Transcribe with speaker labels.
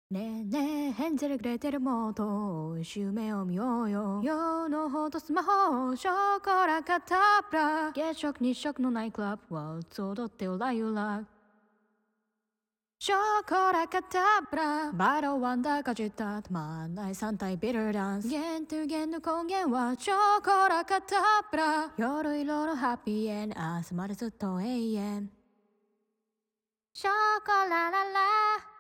Speaker 1: ねえねえ、ヘンゼルグレーテルもっと美味しい夢を見ようよ。世のほとスマホ、ショコラカタブラ。月食日食のナイトクラブ、ワーツ踊ってよラユラ。ショコラカタブラ。バイロワンダーかじったたまんない三体ビルダンス。弦と弦の根源はショコラカタブラ。夜色のハッピーエンド、朝までずっと永遠。ショコラララ